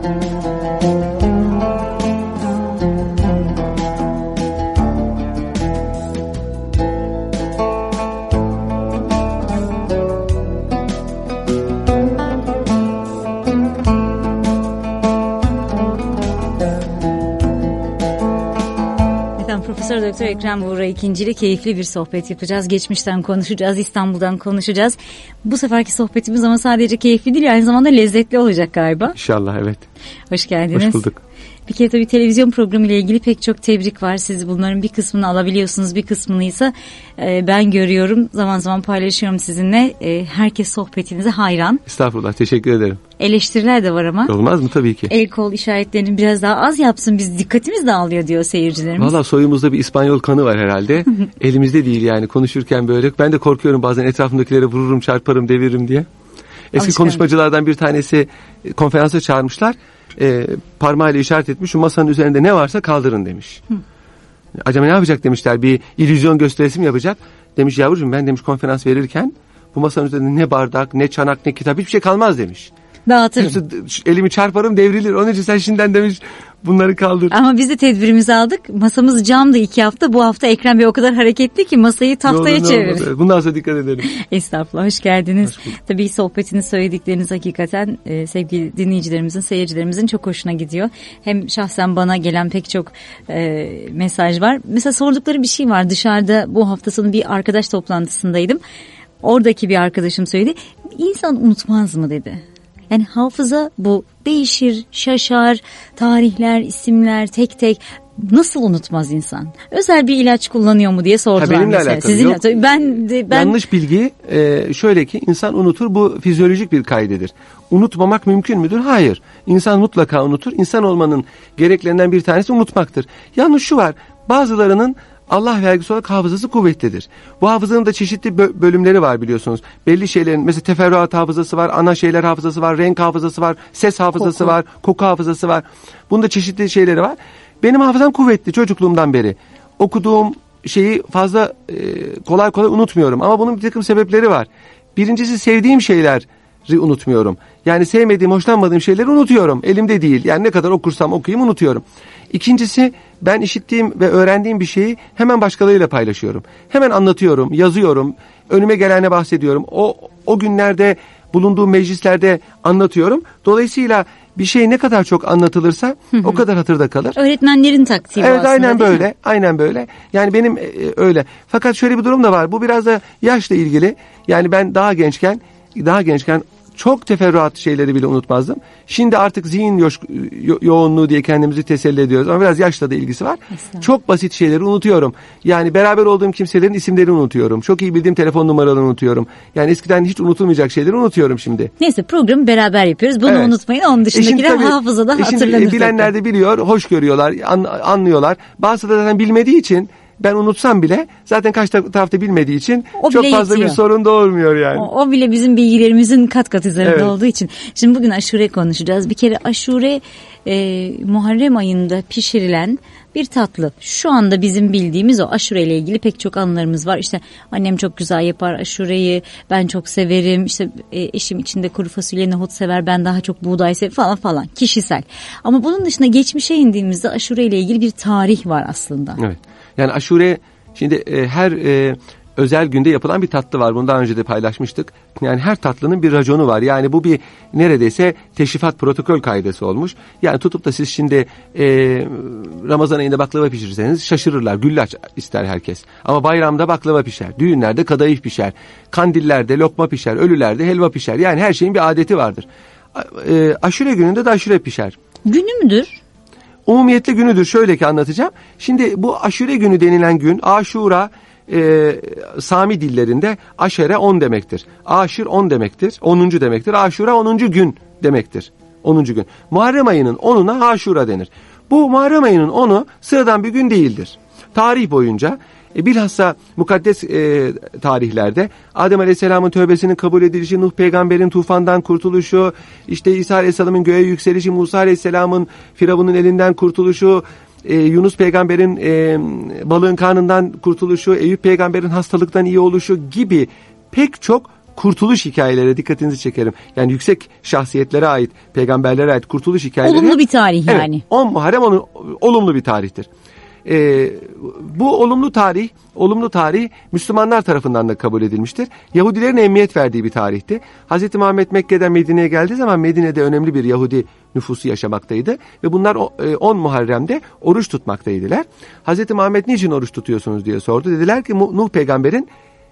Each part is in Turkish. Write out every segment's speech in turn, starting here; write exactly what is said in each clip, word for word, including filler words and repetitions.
Profesör Doktor Ekrem Buğra ikinci ile keyifli bir sohbet yapacağız. Geçmişten konuşacağız, İstanbul'dan konuşacağız. Bu seferki sohbetimiz ama sadece keyifli değil, aynı zamanda lezzetli olacak galiba. İnşallah, evet. Hoş geldiniz. Hoş bulduk. Bir kere tabii televizyon programı ile ilgili pek çok tebrik var. Siz bunların bir kısmını alabiliyorsunuz, bir kısmını ise e, ben görüyorum. Zaman zaman paylaşıyorum sizinle. E, herkes sohbetinize hayran. Estağfurullah, teşekkür ederim. Eleştiriler de var ama. Olmaz mı? Tabii ki. El kol işaretlerini biraz daha az yapsın, biz dikkatimiz dağılıyor diyor seyircilerimiz. Valla soyumuzda bir İspanyol kanı var herhalde. Elimizde değil yani, konuşurken böyle. Ben de korkuyorum bazen, etrafımdakilere vururum, çarparım, deviririm diye. Eski Alışkan. konuşmacılardan bir tanesi konferansa çağırmışlar. E, parmağıyla işaret etmiş, şu masanın üzerinde ne varsa kaldırın demiş. Hı. Acaba ne yapacak demişler, bir illüzyon gösterisi mi yapacak? Demiş yavrucuğum, ben demiş konferans verirken bu masanın üzerinde ne bardak, ne çanak, ne kitap, hiçbir şey kalmaz demiş. Dağıtırım. Hepsi, elimi çarparım, devrilir. Onun için sen şimdiden demiş bunları kaldır. Ama biz de tedbirimizi aldık. Masamız camdı iki hafta. Bu hafta Ekrem Bey o kadar hareketli ki masayı tahtaya çevirir. Bundan sonra dikkat edelim. Estağfurullah, hoş geldiniz. Hoş Tabii sohbetiniz, söyledikleriniz hakikaten e, sevgili dinleyicilerimizin, seyircilerimizin çok hoşuna gidiyor. Hem şahsen bana gelen pek çok e, mesaj var. Mesela sordukları bir şey var. Dışarıda bu hafta sonu bir arkadaş toplantısındaydım. Oradaki bir arkadaşım söyledi. İnsan unutmaz mı dedi. Yani hafıza bu, değişir, şaşar, tarihler, isimler tek tek nasıl unutmaz insan? Özel bir ilaç kullanıyor mu diye sordular. Ha, benimle mesela. Alakalı. Sizinle, tabii ben, de, ben yanlış bilgi e, şöyle ki insan unutur, bu fizyolojik bir kaydedir. Unutmamak mümkün müdür? Hayır. İnsan mutlaka unutur. İnsan olmanın gereklerinden bir tanesi unutmaktır. Yalnız şu var, bazılarının Allah vergisi olarak hafızası kuvvetlidir. Bu hafızanın da çeşitli bölümleri var biliyorsunuz. Belli şeylerin mesela teferruat hafızası var, ana şeyler hafızası var, renk hafızası var, ses hafızası koku. var, koku hafızası var. Bunda çeşitli şeyleri var. Benim hafızam kuvvetli çocukluğumdan beri. Okuduğum şeyi fazla e, kolay kolay unutmuyorum. Ama bunun bir takım sebepleri var. Birincisi, sevdiğim şeyleri unutmuyorum. Yani sevmediğim, hoşlanmadığım şeyleri unutuyorum. Elimde değil. Yani ne kadar okursam okuyayım unutuyorum. İkincisi, ben işittiğim ve öğrendiğim bir şeyi hemen başkalarıyla paylaşıyorum. Hemen anlatıyorum, yazıyorum, önüme gelene bahsediyorum. O o günlerde bulunduğum meclislerde anlatıyorum. Dolayısıyla bir şey ne kadar çok anlatılırsa hı hı. o kadar hatırda kalır. Öğretmenlerin taktiği evet, aslında. Aynen böyle. Mi? Aynen böyle. Yani benim e, öyle. Fakat şöyle bir durum da var. Bu biraz da yaşla ilgili. Yani ben daha gençken, daha gençken çok teferruat şeyleri bile unutmazdım. Şimdi artık zihin yo- yo- yoğunluğu diye kendimizi teselli ediyoruz. Ama biraz yaşla da ilgisi var. Mesela. Çok basit şeyleri unutuyorum. Yani beraber olduğum kimselerin isimlerini unutuyorum. Çok iyi bildiğim telefon numaralarını unutuyorum. Yani eskiden hiç unutulmayacak şeyleri unutuyorum şimdi. Neyse, programı beraber yapıyoruz. Bunu evet. unutmayın. Onun dışındakiler hafızada hatırlanır. Bilenler de biliyor, hoş görüyorlar, an- anlıyorlar. Bazıları zaten bilmediği için ben unutsam bile zaten karşı tarafta bilmediği için o çok fazla yetiyor. Bir sorun doğurmuyor yani. O, o bile bizim bilgilerimizin kat kat üzerinde evet. olduğu için. Şimdi bugün aşure konuşacağız. Bir kere aşure e, Muharrem ayında pişirilen bir tatlı. Şu anda bizim bildiğimiz o. Aşure ile ilgili pek çok anılarımız var. İşte annem çok güzel yapar aşureyi, ben çok severim. İşte e, eşim içinde kuru fasulye, nohut sever, ben daha çok buğday severim falan falan. Kişisel. Ama bunun dışında geçmişe indiğimizde aşure ile ilgili bir tarih var aslında. Evet. Yani aşure şimdi e, her e, özel günde yapılan bir tatlı var. Bunu daha önce de paylaşmıştık. Yani her tatlının bir raconu var. Yani bu bir neredeyse teşrifat protokol kaidesi olmuş. Yani tutup da siz şimdi e, Ramazan ayında baklava pişirirseniz şaşırırlar. Güllaç ister herkes. Ama bayramda baklava pişer. Düğünlerde kadayıf pişer. Kandillerde lokma pişer. Ölülerde helva pişer. Yani her şeyin bir adeti vardır. E, aşure gününde de aşure pişer. Günü müdür? Umumiyetli günüdür. Şöyle ki anlatacağım. Şimdi bu aşure günü denilen gün, Aşura e, Sami dillerinde aşere on demektir. Aşir on demektir. onuncu demektir. Aşura onuncu gün demektir. onuncu gün. Muharrem ayının onuna Aşura denir. Bu Muharrem ayının onu sıradan bir gün değildir. Tarih boyunca E, bilhassa mukaddes e, tarihlerde Adem Aleyhisselam'ın tövbesinin kabul edilişi, Nuh peygamberin tufandan kurtuluşu, işte İsa Aleyhisselam'ın göğe yükselişi, Musa Aleyhisselam'ın Firavun'un elinden kurtuluşu, e, Yunus peygamberin e, balığın karnından kurtuluşu, Eyüp peygamberin hastalıktan iyi oluşu gibi pek çok kurtuluş hikayeleri dikkatinizi çekerim. Yani yüksek şahsiyetlere ait, peygamberlere ait kurtuluş hikayeleri. Olumlu bir tarih evet, yani. on Muharrem onun olumlu bir tarihtir. Ee, bu olumlu tarih, olumlu tarih Müslümanlar tarafından da kabul edilmiştir. Yahudilerin ehemmiyet verdiği bir tarihti. Hazreti Muhammed Mekke'den Medine'ye geldiği zaman Medine'de önemli bir Yahudi nüfusu yaşamaktaydı ve bunlar on Muharrem'de oruç tutmaktaydılar. Hazreti Muhammed niçin oruç tutuyorsunuz diye sordu. Dediler ki Nuh peygamberin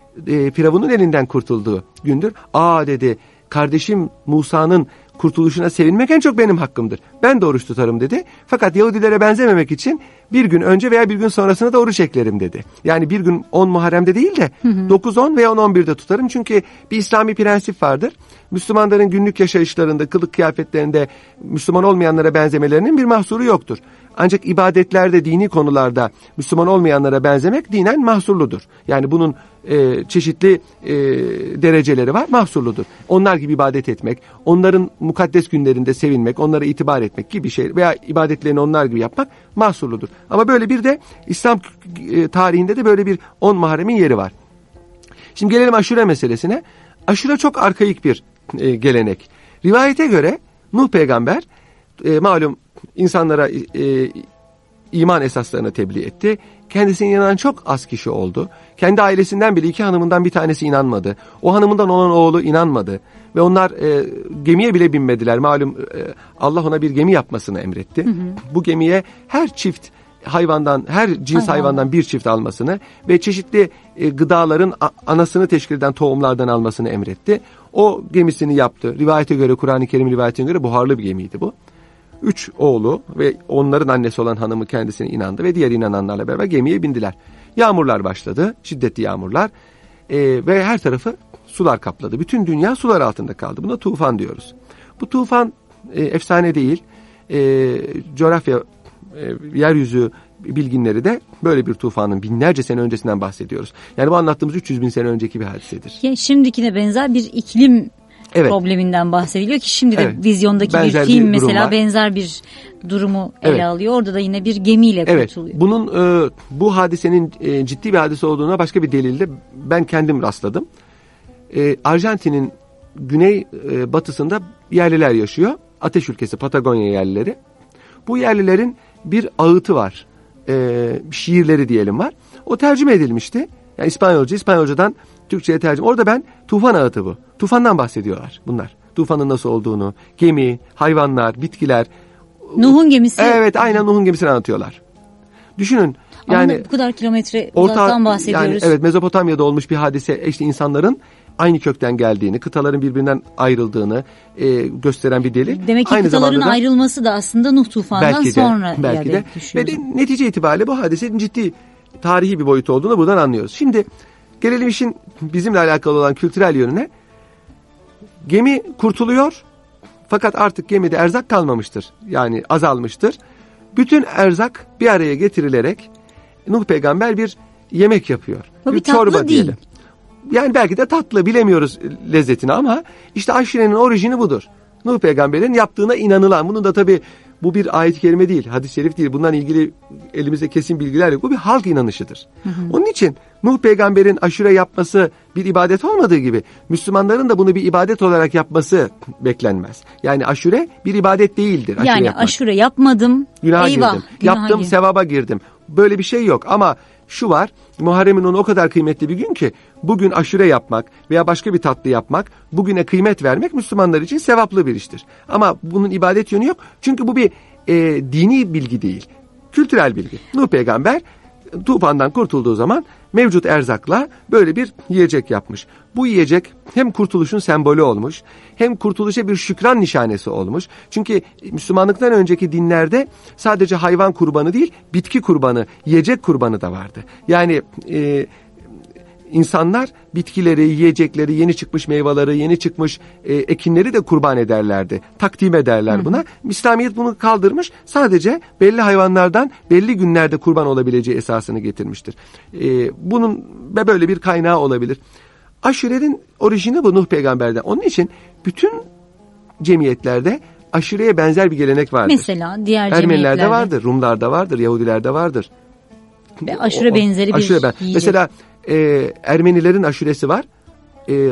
e, Firavun'un elinden kurtulduğu gündür. Aa dedi, kardeşim Musa'nın kurtuluşuna sevinmek en çok benim hakkımdır. Ben de oruç tutarım dedi. Fakat Yahudilere benzememek için bir gün önce veya bir gün sonrasına da oruç eklerim dedi. Yani bir gün on Muharrem'de değil de dokuz on veya on on birde tutarım. Çünkü bir İslami prensip vardır. Müslümanların günlük yaşayışlarında, kılık kıyafetlerinde Müslüman olmayanlara benzemelerinin bir mahsuru yoktur. Ancak ibadetlerde, dini konularda Müslüman olmayanlara benzemek dinen mahsurludur. Yani bunun e, çeşitli e, dereceleri var, mahsurludur. Onlar gibi ibadet etmek, onların mukaddes günlerinde sevinmek, onlara itibar etmek gibi şey veya ibadetlerini onlar gibi yapmak mahsurludur. Ama böyle bir de İslam e, tarihinde de böyle bir on Muharrem'in yeri var. Şimdi gelelim aşure meselesine. Aşure çok arkaik bir e, gelenek. Rivayete göre Nuh peygamber e, malum insanlara e, iman esaslarını tebliğ etti. Kendisine inanan çok az kişi oldu. Kendi ailesinden bile iki hanımından bir tanesi inanmadı. O hanımından olan oğlu inanmadı. Ve onlar e, gemiye bile binmediler. Malum e, Allah ona bir gemi yapmasını emretti. Hı hı. Bu gemiye her çift hayvandan, her cins Hayvan. hayvandan bir çift almasını ve çeşitli e, gıdaların a, anasını teşkil eden tohumlardan almasını emretti. O gemisini yaptı. Rivayete göre, Kur'an-ı Kerim rivayetine göre buharlı bir gemiydi bu. Üç oğlu ve onların annesi olan hanımı kendisine inandı ve diğer inananlarla beraber gemiye bindiler. Yağmurlar başladı, şiddetli yağmurlar e, ve her tarafı sular kapladı. Bütün dünya sular altında kaldı. Buna tufan diyoruz. Bu tufan e, efsane değil. E, coğrafya, e, yeryüzü bilginleri de böyle bir tufanın binlerce sene öncesinden bahsediyoruz. Yani bu anlattığımız üç yüz bin sene önceki bir hadisedir. Ya şimdikine benzer bir iklim evet. probleminden bahsediliyor ki şimdi de evet. vizyondaki benzer bir film bir mesela var. Benzer bir durumu ele evet. alıyor. Orada da yine bir gemiyle evet. kurtuluyor. Bunun e, bu hadisenin e, ciddi bir hadise olduğuna başka bir delilde ben kendim rastladım. E, Arjantin'in güney e, batısında yerliler yaşıyor. Ateş ülkesi Patagonya yerlileri. Bu yerlilerin bir ağıtı var. E, şiirleri diyelim var. O tercüme edilmişti. Yani İspanyolca, İspanyolcadan Türkçe'ye tercüme. Orada ben tufan ağıtı bu. Tufandan bahsediyorlar bunlar. Tufanın nasıl olduğunu, gemi, hayvanlar, bitkiler. Nuh'un gemisi. Evet, aynen Nuh'un gemisini anlatıyorlar. Düşünün. Yani ama bu kadar kilometre uzaktan bahsediyoruz. Yani evet, Mezopotamya'da olmuş bir hadise, işte insanların aynı kökten geldiğini, kıtaların birbirinden ayrıldığını e, gösteren bir delil. Demek ki aynı kıtaların da, ayrılması da aslında Nuh tufanından belki de, sonra belki de. Ve de netice itibariyle bu hadisenin ciddi tarihi bir boyutu olduğunu buradan anlıyoruz. Şimdi gelelim işin bizimle alakalı olan kültürel yönüne. Gemi kurtuluyor fakat artık gemide erzak kalmamıştır. Yani azalmıştır. Bütün erzak bir araya getirilerek Nuh peygamber bir yemek yapıyor. Bu bir, bir çorba tatlı diyelim. Değil. Yani belki de tatlı, bilemiyoruz lezzetini ama işte aşurenin orijini budur. Nuh peygamberin yaptığına inanılan, bunun da tabii bu bir ayet-i kerime değil, hadis-i şerif değil. Bundan ilgili elimizde kesin bilgiler yok. Bu bir halk inanışıdır. Hı hı. Onun için Nuh peygamberin aşure yapması bir ibadet olmadığı gibi Müslümanların da bunu bir ibadet olarak yapması beklenmez. Yani aşure bir ibadet değildir. Aşure yani yapmak. Aşure yapmadım, günaha eyvah, girdim. Günaha Yaptım, girdim. sevaba girdim. Böyle bir şey yok ama şu var, Muharrem'in onu o kadar kıymetli bir gün ki bugün aşure yapmak veya başka bir tatlı yapmak, bugüne kıymet vermek Müslümanlar için sevaplı bir iştir. Ama bunun ibadet yönü yok. Çünkü bu bir e, dini bilgi değil, kültürel bilgi. Nuh peygamber tufandan kurtulduğu zaman mevcut erzakla böyle bir yiyecek yapmış. Bu yiyecek hem kurtuluşun sembolü olmuş, hem kurtuluşa bir şükran nişanesi olmuş. Çünkü Müslümanlıktan önceki dinlerde sadece hayvan kurbanı değil, bitki kurbanı, yiyecek kurbanı da vardı. Yani e, insanlar bitkileri, yiyecekleri, yeni çıkmış meyveleri, yeni çıkmış e, ekinleri de kurban ederlerdi. Takdim ederler buna. Hı hı. İslamiyet bunu kaldırmış. Sadece belli hayvanlardan belli günlerde kurban olabileceği esasını getirmiştir. E, bunun ve böyle bir kaynağı olabilir. Aşurenin orijini bu Nuh peygamberden. Onun için bütün cemiyetlerde aşureye benzer bir gelenek vardır. Mesela diğer Ermenilerde cemiyetlerde. Ermenilerde vardır, Rumlarda vardır, Yahudilerde vardır. Ve aşure benzeri bir aşure ben. Mesela e, Ermenilerin aşuresi var. E,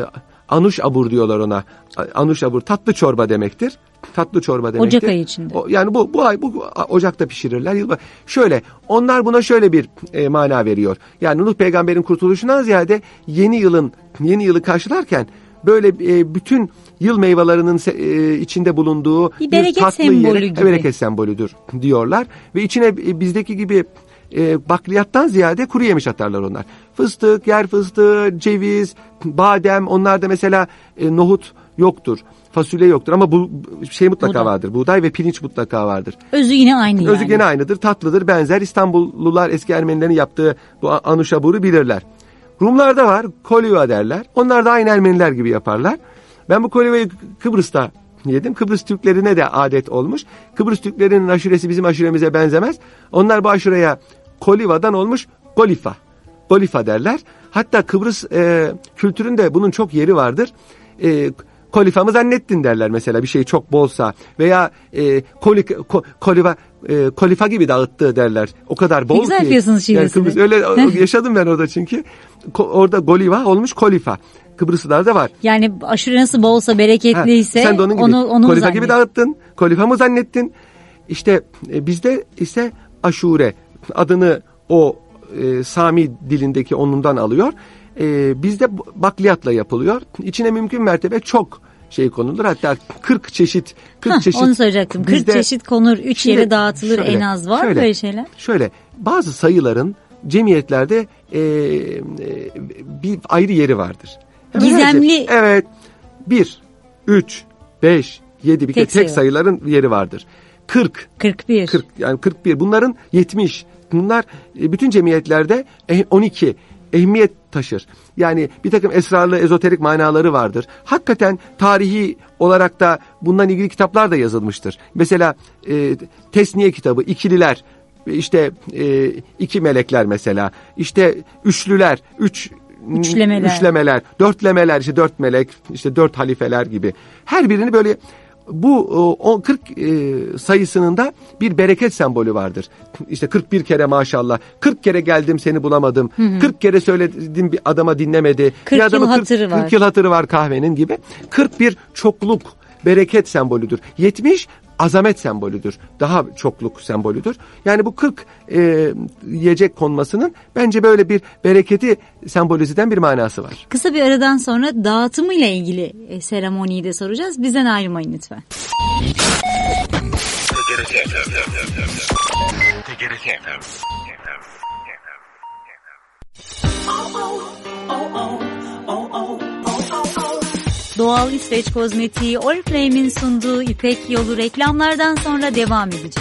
anuş abur diyorlar ona. Anuş abur tatlı çorba demektir. Tatlı çorba demektir. Ocak ayı içinde. O, yani bu bu ay bu Ocak'ta pişirirler. Yılba şöyle onlar buna şöyle bir e, mana veriyor. Yani Nuh peygamberin kurtuluşundan ziyade yeni yılın yeni yılı karşılarken böyle e, bütün yıl meyvelerinin e, içinde bulunduğu bir bereket bir tatlı sembolü yeri, gibi. bereket sembolüdür diyorlar ve içine e, bizdeki gibi e, bakliyattan ziyade kuru yemiş atarlar onlar. Fıstık, yer fıstığı, ceviz, badem, onlarda mesela e, nohut yoktur. Fasulye yoktur ama bu şey mutlaka Buğday. vardır. Buğday ve pirinç mutlaka vardır. Özü yine aynı yani. Özü yine aynıdır, tatlıdır, benzer. İstanbullular eski Ermenilerin yaptığı bu anuşaburu bilirler. Rumlarda var, koliva derler. Onlar da aynı Ermeniler gibi yaparlar. Ben bu kolivayı Kıbrıs'ta yedim. Kıbrıs Türklerine de adet olmuş. Kıbrıs Türklerinin aşuresi bizim aşuremize benzemez. Onlar bu aşureye kolivadan olmuş golifa. Golifa derler. Hatta Kıbrıs e, kültüründe bunun çok yeri vardır. E, kolifamı zannettin derler mesela bir şey çok bolsa veya e, koli, ko, koliva e, kolifa gibi dağıttı derler. O kadar bol ki. Güzel yapıyorsunuz şivesini. Yani öyle yaşadım ben orada çünkü. Ko, orada goliva olmuş kolifa. Kıbrıslılarda var. Yani aşure nasıl bolsa bereketliyse ha, sen de onun gibi. onu, onu kolifa gibi dağıttın. Kolifa mı zannettin? İşte e, bizde ise aşure adını o e, Sami dilindeki onundan alıyor. E, bizde bakliyatla yapılıyor. İçine mümkün mertebe çok şey konulur. Hatta kırk çeşit kırk Hah, çeşit. Onu soracaktım. kırk bizde, çeşit konur, üç yere dağıtılır şöyle, en az var şöyle, böyle şeyler. Şöyle bazı sayıların cemiyetlerde e, e, bir ayrı yeri vardır. Hemen Gizemli. Herce, evet. bir, üç, beş, yedi bir tek, tek sayıların yeri vardır. kırk. kırk bir. kırk yani kırk bir. Bunların yetmiş. Bunlar bütün cemiyetlerde on iki ehemmiyet taşır. Yani bir takım esrarlı ezoterik manaları vardır. Hakikaten tarihi olarak da bundan ilgili kitaplar da yazılmıştır. Mesela e, Tesniye kitabı, ikililer, işte e, iki melekler mesela, işte üçlüler, üç Üçlemeler. üçlemeler, dörtlemeler, işte dört melek, işte dört halifeler gibi. Her birini böyle bu kırk sayısının da bir bereket sembolü vardır. İşte kırk bir kere maşallah, kırk kere geldim seni bulamadım, hı hı. kırk kere söyledim bir adama dinlemedi. kırk bir adama yıl hatırı kırk, var. kırk yıl hatırı var kahvenin gibi. kırk bir çokluk, bereket sembolüdür. yetmiş azamet sembolüdür. Daha çokluk sembolüdür. Yani bu kırk e, yiyecek konmasının bence böyle bir bereketi sembolize eden bir manası var. Kısa bir aradan sonra dağıtımıyla ilgili e, seremoniyi de soracağız. Bizden ayrılmayın lütfen. Doğal İsveç kozmetiği Oriflame'in sunduğu İpek Yolu reklamlardan sonra devam edecek.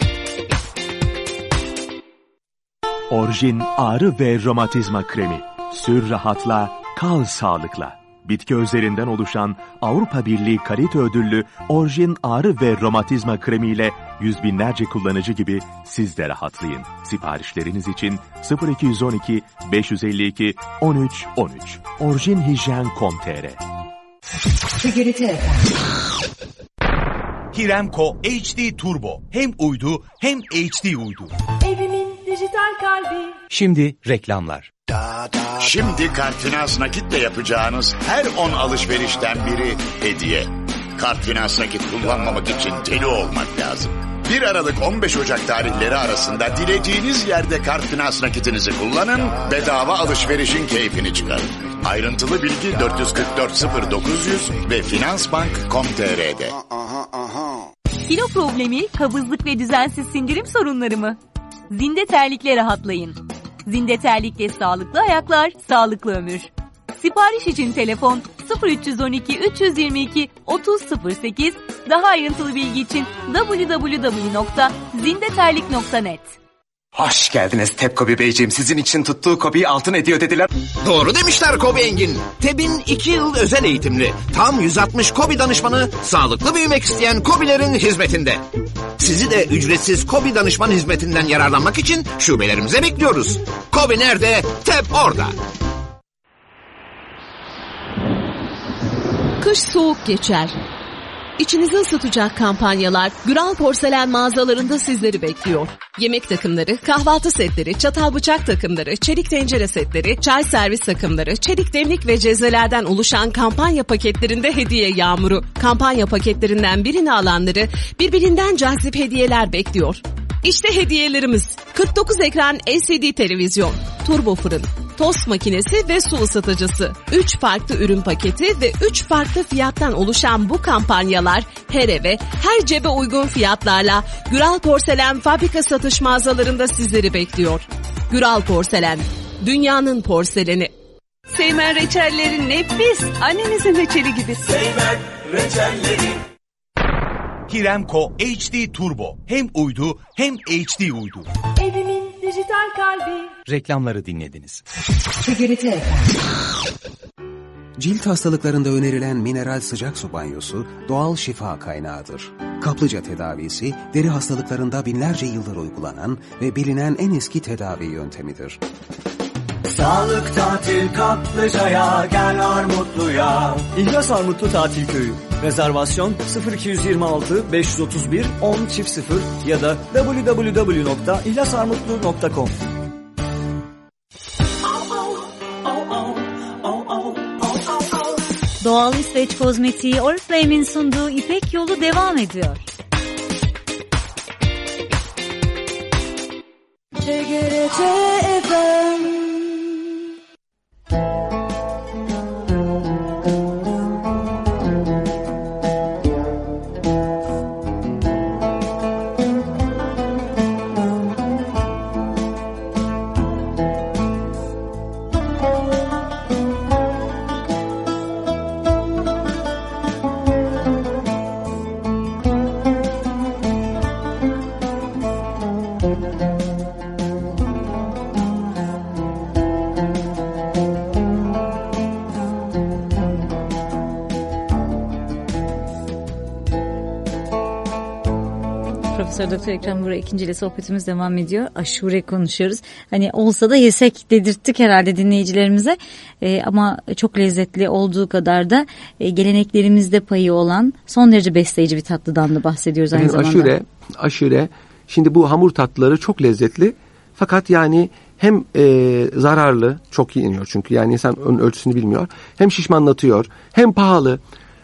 Orjin ağrı ve romatizma kremi. Sür rahatla, kal sağlıkla. Bitki özlerinden oluşan Avrupa Birliği kalite ödüllü Orjin ağrı ve romatizma kremiyle yüz binlerce kullanıcı gibi siz de rahatlayın. Siparişleriniz için sıfır iki yüz on iki beş yüz elli iki on üç on üç orjinhijyen nokta com nokta tr Hirenco H D Turbo. Hem uydu hem H D uydu. Evimin dijital kalbi. Şimdi reklamlar. Şimdi Kartfinans nakitle yapacağınız her on alışverişten biri hediye. Kartfinans nakit kullanmamak için deli olmak lazım. bir Aralık on beş Ocak tarihleri arasında dilediğiniz yerde Kartfinans nakitinizi kullanın, bedava alışverişin keyfini çıkarın. Ayrıntılı bilgi dört yüz kırk dört sıfır dokuz yüz ve finansbank nokta com nokta tr'de. Kilo problemi, kabızlık ve düzensiz sindirim sorunları mı? Zinde terlikle rahatlayın. Zinde terlikle sağlıklı ayaklar, sağlıklı ömür. Sipariş için telefon sıfır üç on iki üç yüz yirmi iki otuz sıfır sekiz, daha ayrıntılı bilgi için double-u double-u double-u nokta zindeterlik nokta net. Hoş geldiniz Tep Kobi Beyciğim. Sizin için tuttuğu Kobi'yi altın ediyor dediler. Doğru demişler Kobi Engin. Teb'in iki yıl özel eğitimli. Tam yüz altmış Kobi danışmanı sağlıklı büyümek isteyen Kobilerin hizmetinde. Sizi de ücretsiz Kobi danışman hizmetinden yararlanmak için şubelerimize bekliyoruz. Kobi nerede? Tep orada. Kış soğuk geçer. İçinizi ısıtacak kampanyalar Güral Porselen mağazalarında sizleri bekliyor. Yemek takımları, kahvaltı setleri, çatal bıçak takımları, çelik tencere setleri, çay servis takımları, çelik demlik ve cezvelerden oluşan kampanya paketlerinde hediye yağmuru. Kampanya paketlerinden birini alanları birbirinden cazip hediyeler bekliyor. İşte hediyelerimiz: kırk dokuz ekran L C D televizyon, turbo fırın, tost makinesi ve su ısıtıcısı. üç farklı ürün paketi ve üç farklı fiyattan oluşan bu kampanyalar her eve, her cebe uygun fiyatlarla Güral Porselen fabrika satış mağazalarında sizleri bekliyor. Güral Porselen, dünyanın porseleni. Seymen reçelleri nefis. Annenizin reçeli gibi. Seymen reçelleri. Kiremco H D Turbo. Hem uydu hem H D uydu. Evimin dijital kalbi. Reklamları dinlediniz. Cilt hastalıklarında önerilen mineral sıcak su banyosu doğal şifa kaynağıdır. Kaplıca tedavisi deri hastalıklarında binlerce yıldır uygulanan ve bilinen en eski tedavi yöntemidir. Sağlık tatil Kaplıca'ya, gel Armutlu'ya. İhlas Armutlu Tatil Köyü. Rezervasyon sıfır iki yüz altı beş otuz bir on sıfır ya da double-u double-u double-u nokta ihlasarmutlu nokta com. Doğal İsveç kozmetiği Oriflame'in sunduğu İpek Yolu devam ediyor. T G R T F M. Profesör Doktor Ekrem Burak ikinci ile sohbetimiz devam ediyor. Aşure konuşuyoruz. Hani olsa da yesek dedirttik herhalde dinleyicilerimize. Ee, ama çok lezzetli olduğu kadar da e, geleneklerimizde payı olan son derece besleyici bir tatlıdan da bahsediyoruz aynı zamanda. Aşure, aşure. Şimdi bu hamur tatlıları çok lezzetli. Fakat yani hem e, zararlı, çok iyi iniyor çünkü yani insan onun ölçüsünü bilmiyor. Hem şişmanlatıyor, hem pahalı.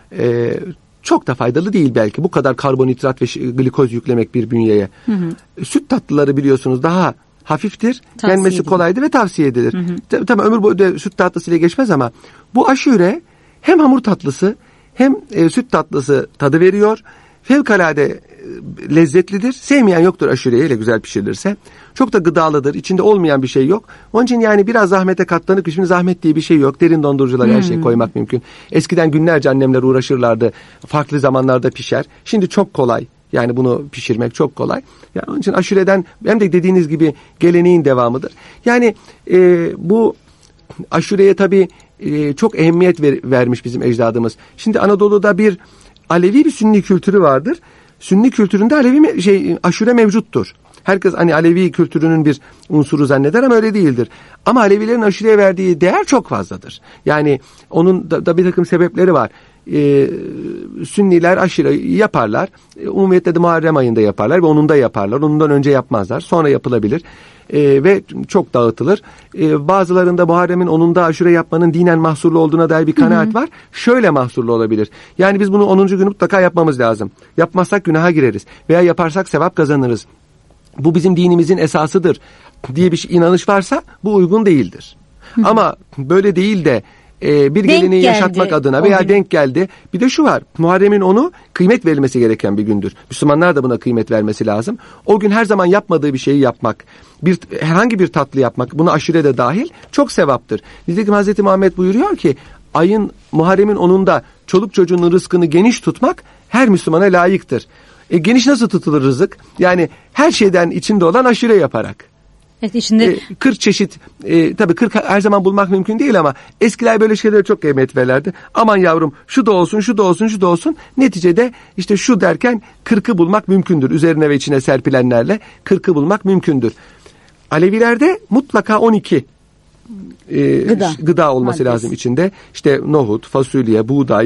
E, Çok da faydalı değil belki. Bu kadar karbonhidrat ve glikoz yüklemek bir bünyeye. Hı hı. Süt tatlıları biliyorsunuz daha hafiftir. Tavsiye yenmesi edilir. Kolaydır ve tavsiye edilir. Hı hı. Tabii ömür boyu süt tatlısıyla geçmez ama bu aşure hem hamur tatlısı hem e, süt tatlısı tadı veriyor. Fevkalade e, lezzetlidir. Sevmeyen yoktur aşureyi ile güzel pişirilirse. Çok da gıdalıdır. İçinde olmayan bir şey yok. Onun için yani biraz zahmete katlanıp şimdi zahmet diye bir şey yok. Derin donduruculara hmm. her şeyi koymak mümkün. Eskiden günlerce annemler uğraşırlardı. Farklı zamanlarda pişer. Şimdi çok kolay. Yani bunu pişirmek çok kolay. Yani onun için aşureden hem de dediğiniz gibi geleneğin devamıdır. Yani e, bu aşureye tabii e, çok ehemmiyet ver, vermiş bizim ecdadımız. Şimdi Anadolu'da bir Alevi bir Sünni kültürü vardır. Sünni kültüründe Alevi şey aşure mevcuttur. Herkes hani Alevi kültürünün bir unsuru zanneder ama öyle değildir. Ama Alevilerin aşureye verdiği değer çok fazladır. Yani onun da, da bir takım sebepleri var. Ee, Sünniler aşure yaparlar. Umumiyetle de Muharrem ayında yaparlar ve onun da yaparlar. Ondan önce yapmazlar. Sonra yapılabilir. Ee, ve çok dağıtılır. Ee, bazılarında Muharrem'in onunda aşure yapmanın dinen mahsurlu olduğuna dair bir kanaat hı hı. var. Şöyle mahsurlu olabilir. Yani biz bunu onuncu gün mutlaka yapmamız lazım. Yapmazsak günaha gireriz. Veya yaparsak sevap kazanırız. Bu bizim dinimizin esasıdır diye bir şey, inanış varsa bu uygun değildir. Hı hı. Ama böyle değil de e, bir denk geleneği geldi. Yaşatmak adına veya o denk geldi. Bir de şu var. Muharrem'in onu kıymet verilmesi gereken bir gündür. Müslümanlar da buna kıymet vermesi lazım. O gün her zaman yapmadığı bir şeyi yapmak, bir herhangi bir tatlı yapmak, buna aşure de dahil çok sevaptır. Nitekim Hazreti Muhammed buyuruyor ki ayın Muharrem'in onunda çoluk çocuğun rızkını geniş tutmak her Müslümana layıktır. E, geniş nasıl tutulur rızık? Yani her şeyden içinde olan aşure yaparak. Evet, içinde e, kırk çeşit e, tabii kırk her zaman bulmak mümkün değil ama eskiler böyle şeylere çok kıymet verirlerdi. Aman yavrum şu da olsun şu da olsun şu da olsun. Neticede işte şu derken kırkı bulmak mümkündür. Üzerine ve içine serpilenlerle kırkı bulmak mümkündür. Alevilerde mutlaka on iki e, gıda. gıda olması Maalesef. lazım içinde. İşte nohut, fasulye, buğday,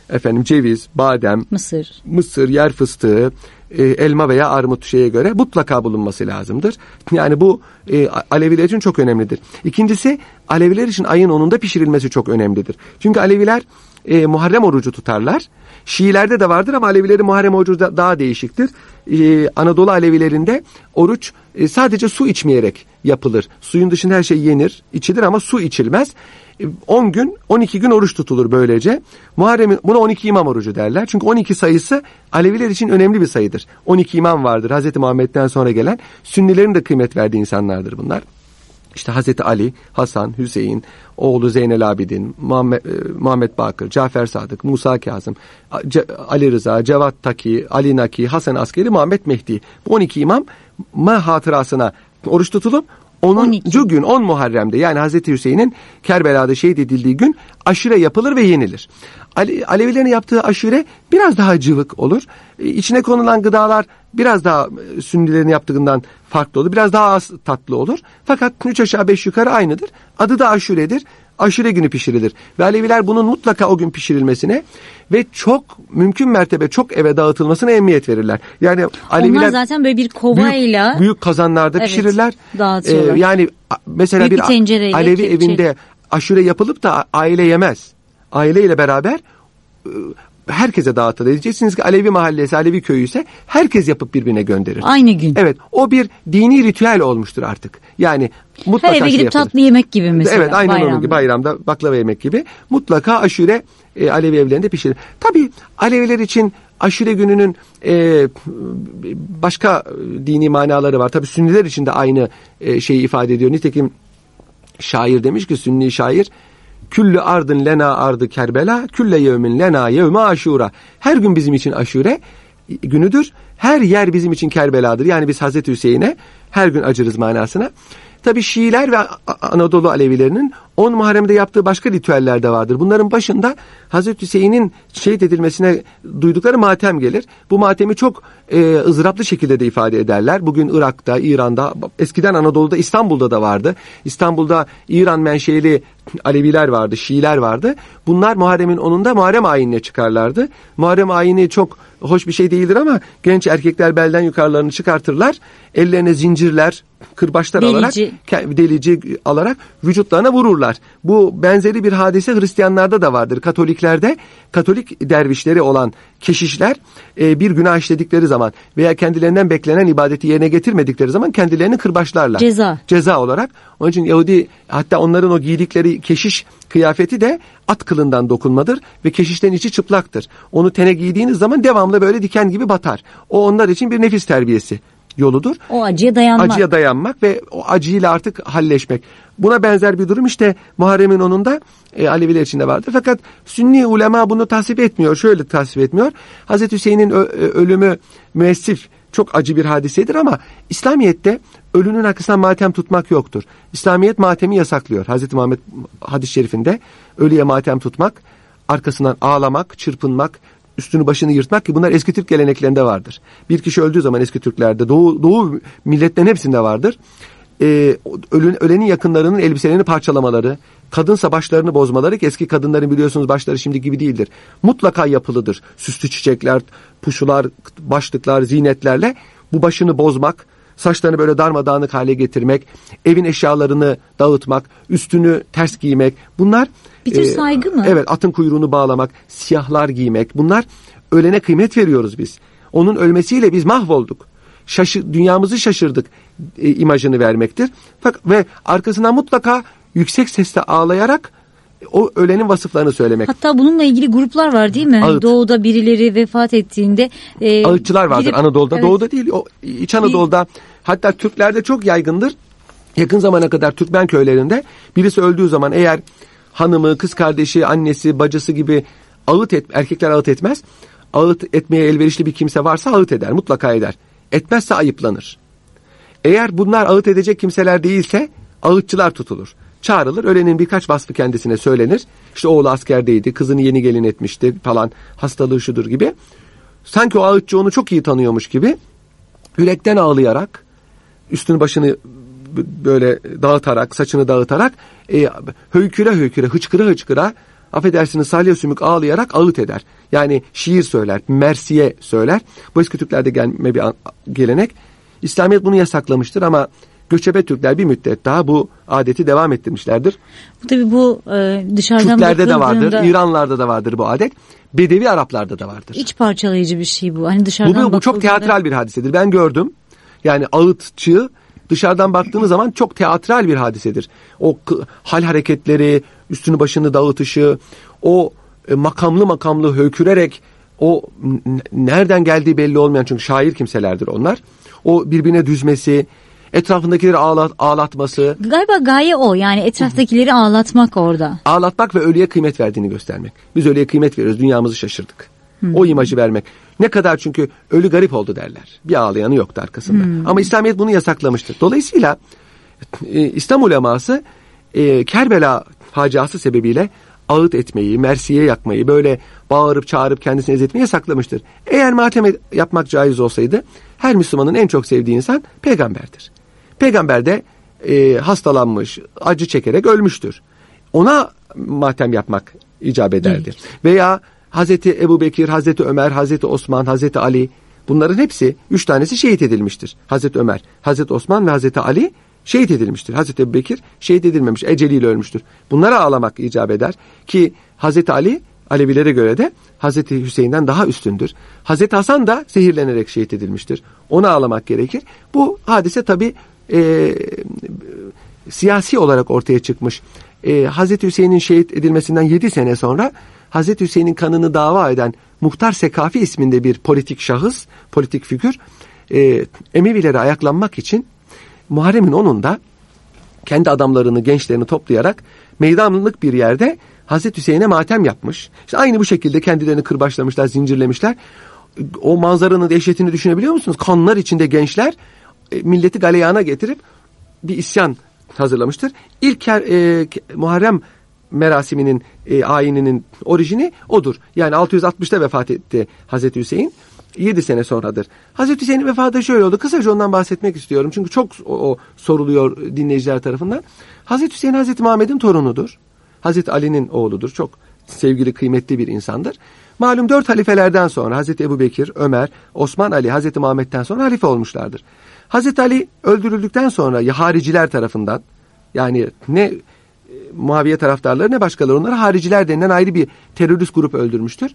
efendim ceviz, badem, mısır, mısır, yer fıstığı, e, elma veya armut şeye göre mutlaka bulunması lazımdır. Yani bu e, Aleviler için çok önemlidir. İkincisi, Aleviler için ayın onunda pişirilmesi çok önemlidir. Çünkü Aleviler e, Muharrem orucu tutarlar. Şiilerde de vardır ama Alevilerin Muharrem orucu da daha değişiktir. Ee, Anadolu Alevilerinde oruç e, sadece su içmeyerek yapılır. Suyun dışında her şey yenir, içilir ama su içilmez. on gün, on iki gün oruç tutulur böylece. Muharrem, buna on iki imam orucu derler. Çünkü on iki sayısı Aleviler için önemli bir sayıdır. on iki imam vardır. Hazreti Muhammed'den sonra gelen Sünnilerin de kıymet verdiği insanlardır bunlar. İşte Hazreti Ali, Hasan, Hüseyin, oğlu Zeynel Abidin, Muhammed, Muhammed Bakır, Cafer Sadık, Musa Kazım, Ce, Ali Rıza, Cevat Taki, Ali Naki, Hasan Askeri, Muhammed Mehdi. Bu on iki imam hatırasına oruç tutulup onuncu gün on Muharrem'de, yani Hazreti Hüseyin'in Kerbela'da şehit edildiği gün aşure yapılır ve yenilir. Ale, Alevilerin yaptığı aşure biraz daha cıvık olur. İçine konulan gıdalar biraz daha Sünnilerin yaptığından farklı olur. Biraz daha az tatlı olur. Fakat üç aşağı beş yukarı aynıdır. Adı da aşuredir. Aşure günü pişirilir. Ve Aleviler bunun mutlaka o gün pişirilmesine ve çok mümkün mertebe çok eve dağıtılmasına ehemmiyet verirler. Yani Aleviler onlar zaten böyle bir kovayla büyük, büyük kazanlarda evet, pişirirler. Dağıtıyorlar. Ee, yani mesela büyük bir, bir Alevi kepçe. Evinde aşure yapılıp da aile yemez. Aileyle beraber herkese dağıtılır. Diyeceksiniz ki Alevi mahallesi, Alevi köyü ise herkes yapıp birbirine gönderir. Aynı gün. Evet. O bir dini ritüel olmuştur artık. Yani mutlaka her eve gidip yapılır. Tatlı yemek gibi mesela. Evet, aynen bayramda. onun gibi bayramda baklava yemek gibi. Mutlaka aşure e, Alevi evlerinde pişirilir. Tabii Aleviler için aşure gününün e, başka dini manaları var. Tabii Sünniler için de aynı e, şeyi ifade ediyor. Nitekim şair demiş ki, Sünni şair, küllü ardın lena ardı Kerbela, külle yevmin lena yevme aşura. Her gün bizim için aşure günüdür. Her yer bizim için Kerbela'dır. Yani biz Hazreti Hüseyin'e her gün acırız manasına. Tabii Şiiler ve Anadolu Alevilerinin on Muharrem'de yaptığı başka ritüeller de vardır. Bunların başında Hazreti Hüseyin'in şehit edilmesine duydukları matem gelir. Bu matemi çok e, ızdıraplı şekilde de ifade ederler. Bugün Irak'ta, İran'da, eskiden Anadolu'da, İstanbul'da da vardı. İstanbul'da İran menşeli Aleviler vardı, Şiiler vardı. Bunlar Muharrem'in onunda Muharrem ayinine çıkarlardı. Muharrem ayini çok hoş bir şey değildir ama genç erkekler belden yukarılarını çıkartırlar. Ellerine zincirler, kırbaçlar delici. alarak, delici alarak vücutlarına vururlar. Bu benzeri bir hadise Hristiyanlarda da vardır. Katoliklerde, Katolik dervişleri olan keşişler e, bir günah işledikleri zaman veya kendilerinden beklenen ibadeti yerine getirmedikleri zaman kendilerini kırbaçlarlar. Ceza. Ceza olarak. Onun için Yahudi, hatta onların o giydikleri keşiş kıyafeti de at kılından dokunmadır ve keşişten içi çıplaktır. Onu tene giydiğiniz zaman devamlı böyle diken gibi batar. O onlar için bir nefis terbiyesi yoludur. O acıya dayanmak. Acıya dayanmak ve o acıyla artık halleşmek. Buna benzer bir durum işte Muharrem'in onunda e, Aleviler içinde vardır. Fakat Sünni ulema bunu tasvip etmiyor. Şöyle tasvip etmiyor. Hazreti Hüseyin'in ölümü müessif, çok acı bir hadisedir ama İslamiyet'te ölünün arkasından matem tutmak yoktur. İslamiyet matemi yasaklıyor. Hazreti Muhammed hadis-i şerifinde ölüye matem tutmak, arkasından ağlamak, çırpınmak, üstünü başını yırtmak, ki bunlar eski Türk geleneklerinde vardır. Bir kişi öldüğü zaman eski Türklerde, Doğu, Doğu milletlerin hepsinde vardır. Ee, ölen, ölenin yakınlarının elbiselerini parçalamaları, kadınsa başlarını bozmaları, ki eski kadınların biliyorsunuz başları şimdi gibi değildir. Mutlaka yapılıdır. Süslü çiçekler, puşular, başlıklar, zinetlerle bu başını bozmak, saçlarını böyle darmadağınık hale getirmek, evin eşyalarını dağıtmak, üstünü ters giymek, bunlar bir tür saygı mı? Evet, atın kuyruğunu bağlamak, siyahlar giymek, bunlar ölene kıymet veriyoruz biz. Onun ölmesiyle biz mahvolduk. Şaşı, dünyamızı şaşırdık e, imajını vermektir. Fakat ve arkasından mutlaka yüksek sesle ağlayarak o ölenin vasıflarını söylemek. Hatta bununla ilgili gruplar var değil mi? Ağıt. Doğuda birileri vefat ettiğinde e, ağıtçılar vardır gidip, Anadolu'da. Evet. Doğuda değil, o İç Anadolu'da, hatta Türklerde çok yaygındır. Yakın zamana kadar Türkmen köylerinde birisi öldüğü zaman eğer hanımı, kız kardeşi, annesi, bacısı gibi ağıt et, erkekler ağıt etmez. Ağıt etmeye elverişli bir kimse varsa ağıt eder, mutlaka eder. Etmezse ayıplanır. Eğer bunlar ağıt edecek kimseler değilse ağıtçılar tutulur. Çağrılır, ölenin birkaç vasfı kendisine söylenir. İşte oğlu askerdeydi, kızını yeni gelin etmişti falan, hastalığı şudur gibi. Sanki o ağıtçı onu çok iyi tanıyormuş gibi yürekten ağlayarak, üstünü başını böyle dağıtarak, saçını dağıtarak, e, höyküre höyküre, hıçkıra hıçkıra, affedersiniz salya sümük ağlayarak ağıt eder. Yani şiir söyler, mersiye söyler. Bu eski Türklerde gelme bir gelenek. İslamiyet bunu yasaklamıştır ama göçebe Türkler bir müddet daha bu adeti devam ettirmişlerdir. Bu tabii bu e, dışarıdan Türklerde de vardır, İranlarda da vardır bu adet. Bedevi Araplarda da vardır. İç parçalayıcı bir şey bu. Hani dışarıdan bu, bu çok teatral bir hadisedir. Ben gördüm. Yani ağıtçı dışarıdan baktığınız zaman çok teatral bir hadisedir. O hal hareketleri, üstünü başını dağıtışı, o e, makamlı makamlı höykürerek, o n- nereden geldiği belli olmayan, çünkü şair kimselerdir onlar. O birbirine düzmesi, etrafındakileri ağlat, ağlatması. Galiba gaye o, yani etraftakileri Hı-hı. ağlatmak orada. Ağlatmak ve ölüye kıymet verdiğini göstermek. Biz ölüye kıymet veriyoruz, dünyamızı şaşırdık. Hı-hı. O imajı vermek. Ne kadar, çünkü ölü garip oldu derler. Bir ağlayanı yoktu arkasında. Hı-hı. Ama İslamiyet bunu yasaklamıştır. Dolayısıyla e, İslam uleması e, Kerbela faciası sebebiyle ağıt etmeyi, mersiye yakmayı, böyle bağırıp çağırıp kendisini ezletmeyi yasaklamıştır. Eğer matem yapmak caiz olsaydı her Müslümanın en çok sevdiği insan peygamberdir. Peygamber de e, hastalanmış, acı çekerek ölmüştür. Ona matem yapmak icap ederdi. Evet. Veya Hazreti Ebubekir, Hazreti Ömer, Hazreti Osman, Hazreti Ali, bunların hepsi, üç tanesi şehit edilmiştir. Hazreti Ömer, Hazreti Osman ve Hazreti Ali şehit edilmiştir. Hazreti Ebubekir şehit edilmemiş, eceliyle ölmüştür. Bunlara ağlamak icap eder ki Hazreti Ali, Alevilere göre de Hazreti Hüseyin'den daha üstündür. Hazreti Hasan da zehirlenerek şehit edilmiştir. Ona ağlamak gerekir. Bu hadise tabi e, siyasi olarak ortaya çıkmış. E, Hazreti Hüseyin'in şehit edilmesinden yedi sene sonra Hazreti Hüseyin'in kanını dava eden Muhtar Sekafi isminde bir politik şahıs, politik figür e, Emevilere ayaklanmak için Muharrem'in onunda kendi adamlarını, gençlerini toplayarak meydanlık bir yerde Hazreti Hüseyin'e matem yapmış. İşte aynı bu şekilde kendilerini kırbaçlamışlar, zincirlemişler. O manzaranın dehşetini düşünebiliyor musunuz? Kanlar içinde gençler e, milleti galeyana getirip bir isyan hazırlamıştır. İlk e, Muharrem merasiminin, e, ayininin orijini odur. Yani altı yüz altmışta vefat etti Hazreti Hüseyin. yedi sene sonradır. Hazreti Hüseyin'in vefatı şöyle oldu. Kısaca ondan bahsetmek istiyorum. Çünkü çok o, o soruluyor dinleyiciler tarafından. Hazreti Hüseyin Hazreti Muhammed'in torunudur. Hazreti Ali'nin oğludur. Çok sevgili, kıymetli bir insandır. Malum dört halifelerden sonra Hazreti Ebubekir, Ömer, Osman, Ali, Hazreti Muhammed'den sonra halife olmuşlardır. Hazreti Ali öldürüldükten sonra ya hariciler tarafından, yani ne e, Muaviye taraftarları ne başkaları, onları hariciler denilen ayrı bir terörist grup öldürmüştür.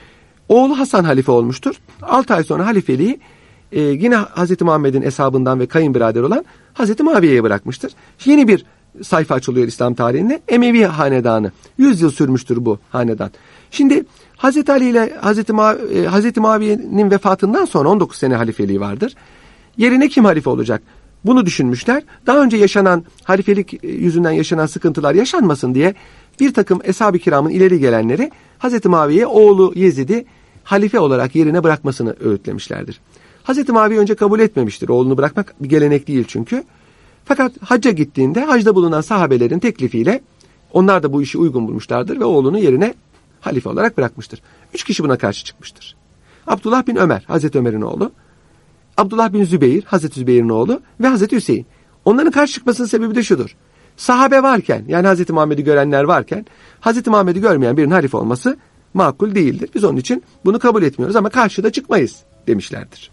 Oğlu Hasan halife olmuştur. altı ay sonra halifeliği e, yine Hazreti Muhammed'in eshabından ve kayınbirader olan Hazreti Muaviye'ye bırakmıştır. Yeni bir sayfa açılıyor İslam tarihinde. Emevi hanedanı. yüz yıl sürmüştür bu hanedan. Şimdi Hazreti Ali ile Hazreti, Ma e, Hazreti Muaviye'nin vefatından sonra on dokuz sene halifeliği vardır. Yerine kim halife olacak? Bunu düşünmüşler. Daha önce yaşanan halifelik yüzünden yaşanan sıkıntılar yaşanmasın diye bir takım eshab-ı kiramın ileri gelenleri Hazreti Muaviye'ye oğlu Yezid'i halife olarak yerine bırakmasını öğütlemişlerdir. Hazreti Muaviye önce kabul etmemiştir. Oğlunu bırakmak bir gelenek değil çünkü. Fakat hacca gittiğinde hacda bulunan sahabelerin teklifiyle onlar da bu işi uygun bulmuşlardır ve oğlunu yerine halife olarak bırakmıştır. Üç kişi buna karşı çıkmıştır. Abdullah bin Ömer, Hazreti Ömer'in oğlu. Abdullah bin Zübeyir, Hazreti Zübeyir'in oğlu ve Hazreti Hüseyin. Onların karşı çıkmasının sebebi de şudur. Sahabe varken, yani Hazreti Muhammed'i görenler varken, Hazreti Muhammed'i görmeyen birinin halife olması makul değildir. Biz onun için bunu kabul etmiyoruz ama karşıda çıkmayız demişlerdir.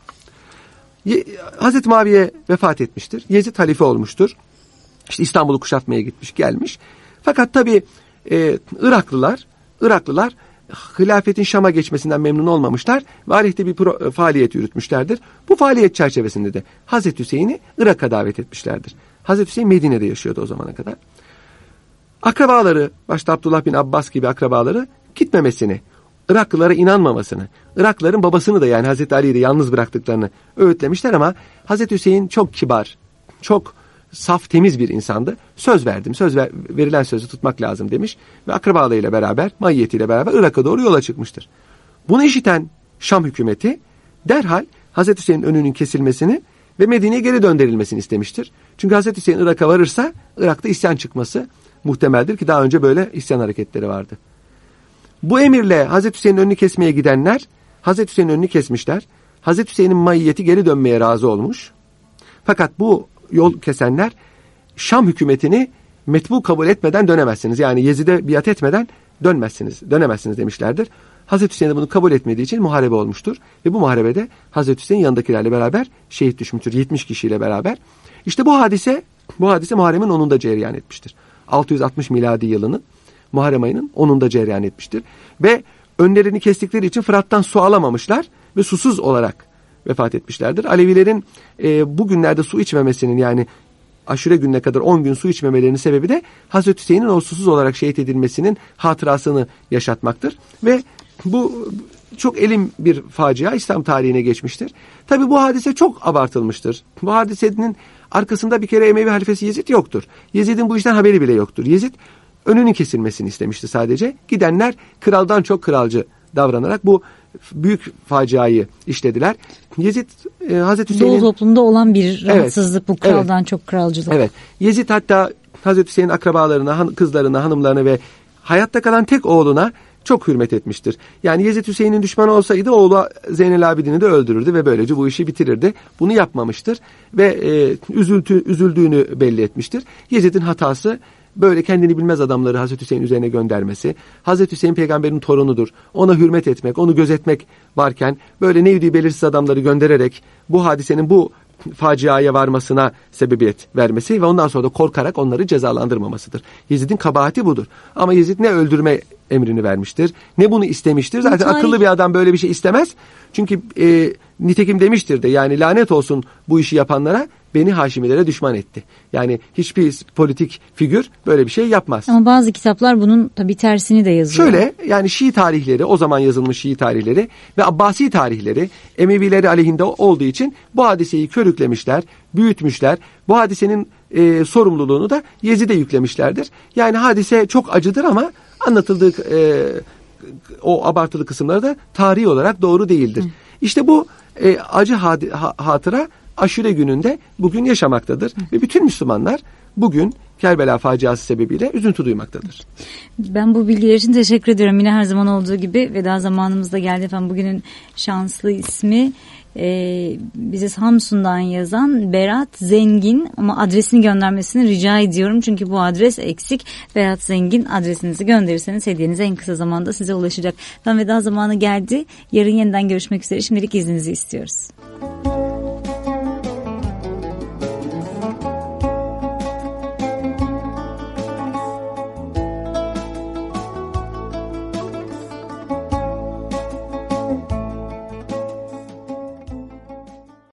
Hazreti Muaviye vefat etmiştir. Yezid halife olmuştur. İşte İstanbul'u kuşatmaya gitmiş, gelmiş. Fakat tabii e, Iraklılar, Iraklılar hilafetin Şam'a geçmesinden memnun olmamışlar ve aleyhte bir pro, faaliyet yürütmüşlerdir. Bu faaliyet çerçevesinde de Hazreti Hüseyin'i Irak'a davet etmişlerdir. Hazreti Hüseyin Medine'de yaşıyordu o zamana kadar. Akrabaları, başta Abdullah bin Abbas gibi akrabaları gitmemesini, Iraklılara inanmamasını, Iraklıların babasını da yani Hazreti Ali'yi de yalnız bıraktıklarını öğütlemişler ama Hazreti Hüseyin çok kibar, çok saf, temiz bir insandı. Söz verdim, söz ver, verilen sözü tutmak lazım demiş ve akrabalarıyla beraber, maiyetiyle beraber Irak'a doğru yola çıkmıştır. Bunu işiten Şam hükümeti derhal Hazreti Hüseyin'in önünün kesilmesini ve Medine'ye geri döndürülmesini istemiştir. Çünkü Hazreti Hüseyin Irak'a varırsa Irak'ta isyan çıkması muhtemeldir ki daha önce böyle isyan hareketleri vardı. Bu emirle Hazreti Hüseyin'in önünü kesmeye gidenler Hazreti Hüseyin'in önünü kesmişler. Hazreti Hüseyin'in maiyeti geri dönmeye razı olmuş. Fakat bu yol kesenler Şam hükümetini metbu kabul etmeden dönemezsiniz. Yani Yezid'e biat etmeden dönmezsiniz, dönemezsiniz demişlerdir. Hazreti Hüseyin de bunu kabul etmediği için muharebe olmuştur. Ve bu muharebede Hazreti Hüseyin yanındakilerle beraber şehit düşmüştür. yetmiş kişiyle beraber. İşte bu hadise, bu hadise Muharrem'in onunda cereyan etmiştir. altı yüz altmış miladi yılının Muharrem ayının onunda cereyan etmiştir. Ve önlerini kestikleri için Fırat'tan su alamamışlar ve susuz olarak vefat etmişlerdir. Alevilerin e, bu günlerde su içmemesinin, yani Aşure gününe kadar on gün su içmemelerinin sebebi de Hazreti Hüseyin'in o susuz olarak şehit edilmesinin hatırasını yaşatmaktır. Ve bu çok elim bir facia İslam tarihine geçmiştir. Tabi bu hadise çok abartılmıştır. Bu hadisenin arkasında bir kere Emevi halifesi Yezid yoktur. Yezid'in bu işten haberi bile yoktur. Yezid önünün kesilmesini istemişti sadece. Gidenler kraldan çok kralcı davranarak bu büyük faciayı işlediler. Yezid e, Hazreti Hüseyin'in... Doğu toplumda olan bir rahatsızlık, evet, bu kraldan evet, çok kralcılık. Evet. Yezid hatta Hazreti Hüseyin'in akrabalarına, kızlarına, hanımlarına ve hayatta kalan tek oğluna çok hürmet etmiştir. Yani Yezid Hüseyin'in düşmanı olsaydı oğlu Zeynel Abidin'i de öldürürdü ve böylece bu işi bitirirdi. Bunu yapmamıştır ve e, üzüntü, üzüldüğünü belli etmiştir. Yezid'in hatası böyle kendini bilmez adamları Hazreti Hüseyin üzerine göndermesi. Hazreti Hüseyin peygamberin torunudur. Ona hürmet etmek, onu gözetmek varken böyle nevdi belirsiz adamları göndererek bu hadisenin bu faciaya varmasına sebebiyet vermesi ve ondan sonra da korkarak onları cezalandırmamasıdır. Yezid'in kabahati budur. Ama Yezid ne öldürme emrini vermiştir, ne bunu istemiştir. Zaten Tarih... akıllı bir adam böyle bir şey istemez. Çünkü e, nitekim demiştir de, yani lanet olsun bu işi yapanlara, beni Haşimilere düşman etti. Yani hiçbir politik figür böyle bir şey yapmaz. Ama bazı kitaplar bunun tabii tersini de yazıyor. Şöyle, yani Şii tarihleri, o zaman yazılmış Şii tarihleri ve Abbasi tarihleri Emevileri aleyhinde olduğu için bu hadiseyi körüklemişler, büyütmüşler. Bu hadisenin e, sorumluluğunu da Yezid'e yüklemişlerdir. Yani hadise çok acıdır ama anlatıldığı e, o abartılı kısımları da tarihi olarak doğru değildir. Hı. İşte bu e, acı hadi, ha, hatıra Aşure gününde bugün yaşamaktadır. Hı. Ve bütün Müslümanlar bugün Kerbela faciası sebebiyle üzüntü duymaktadır. Ben bu bilgiler için teşekkür ediyorum. Yine her zaman olduğu gibi veda zamanımız da geldi efendim. Bugünün şanslı ismi e, bize Samsun'dan yazan Berat Zengin, ama adresini göndermesini rica ediyorum. Çünkü bu adres eksik. Berat Zengin, adresinizi gönderirseniz hediyeniz en kısa zamanda size ulaşacak. Ben veda zamanı geldi. Yarın yeniden görüşmek üzere. Şimdilik izninizi istiyoruz.